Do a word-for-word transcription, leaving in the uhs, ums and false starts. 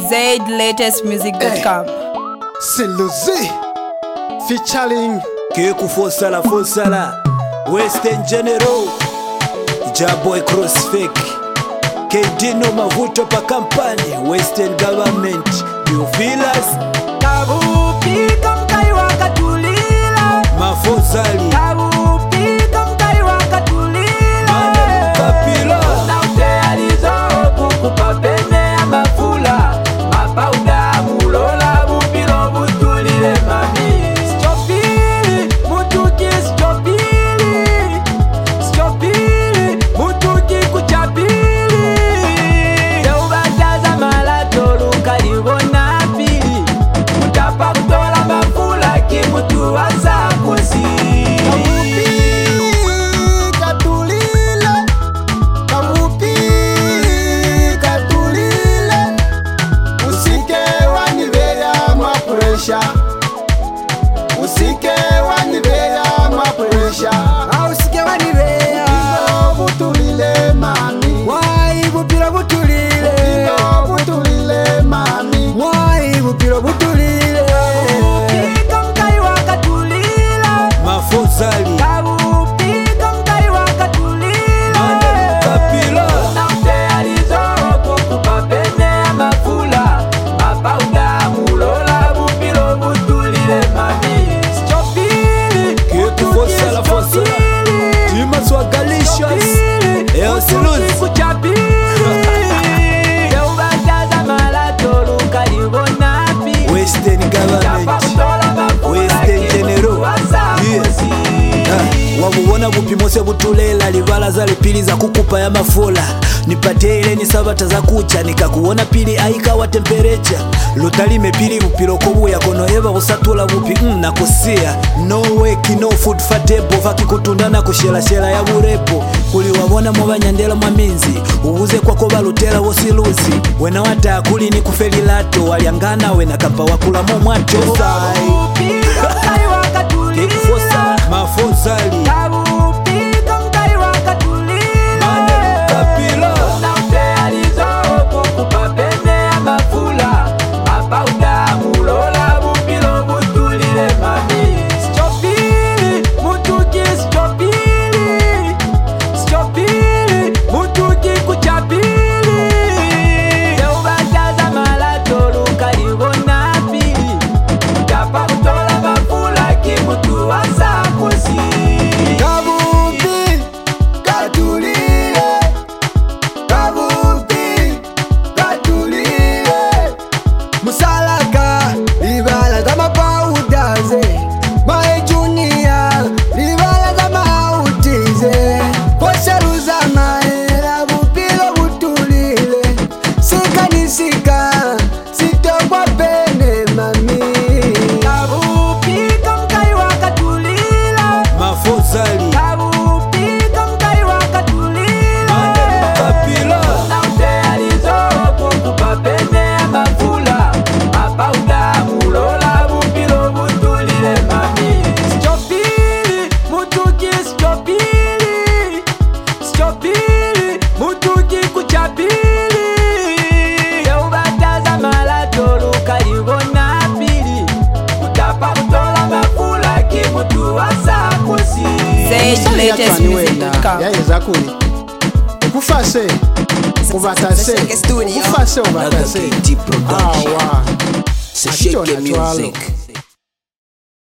Z latest music dot com. C'est Luzi featuring Keku Fosala Fosala Western General Jaboy Crossfake K D no mavuto pa kampani Western Government New Villas Kabupika mkai wakatulila Mafosali Kabupika mkai wakatulila Mane Kapila Na utealizo kukupa pene ya mafula Mapauda mulola bupilo butulile mami Stopili, mutuki stopili Stopili, mutuki kuchapili Teubataza malato lukalibona pili Mutapa kutola mafula kimutu waza kusi Kabupika tulile Kabupika tulile Usike wanibea mapresha Usike wanibea mapresha Ausike wanibea Bupilo butulile mami Wai bupilo butulile Bupilo butulile mami Wai bupilo butulile Kabupika mkai wakatulila Mafosali Kabupika mkai wakatulila Mane Kapila Na utealizo kukupa pene ya mafula Mapauda mulola bupilo butulile mami Stopili, Keku Fosala Fosala Tima Swagalicious Eo Siluzi kuchapili Teubataza malato lukalibona pili Western Government Western General Yeah. Wabubona bupimose butulela livala za lipili za kukupa ya mafola nipate ile ni sabata za kucha nikakuona pili aika wa temperature lutalime pili bupiloko buya kono eva kusatula bupi mm, na kusia no work no food fatebo vakikutunda na kushela shela ya burepo kuli wabona mu banyandela mwaminzi ubuze kwako balutela wosilusi wena wata kuli ni kufeli lato waliangana wena kapa wakula mo mwacho Mafosali Kabupika mkai wakatulila Mane Kapila Na utealizo kukupa pene ya mafula Mapauda mulola bupilo butulile mami Stopili, mutuki stopili Stopili, mutuki kuchapili Teubataza malato lukalibona pili Mutapa kutola mafula kimutu waza kusi Kabupi katulile Kabupi katulile Musalaka libala za mapaudaze Mae Junior libala za mautize Posharuza maera bupilo butulile Sika nisika sitokwa pene mami Kabupika mkai wakatulila Mafosali Kabupika mkai wakatulila Mane Kapila Na utealizo kukupa pene ya mafula Mapauda mulola bupilo butulile mami Stopili, mutuki stopili Stopili, mutuki kuchapili Teubataza malato lukalibona pili Mutapa kutola mafula kimutu waza kusi Z latest music dot com. yayeza kuli ukufase ubatase ukufase ubatase awa Shake music.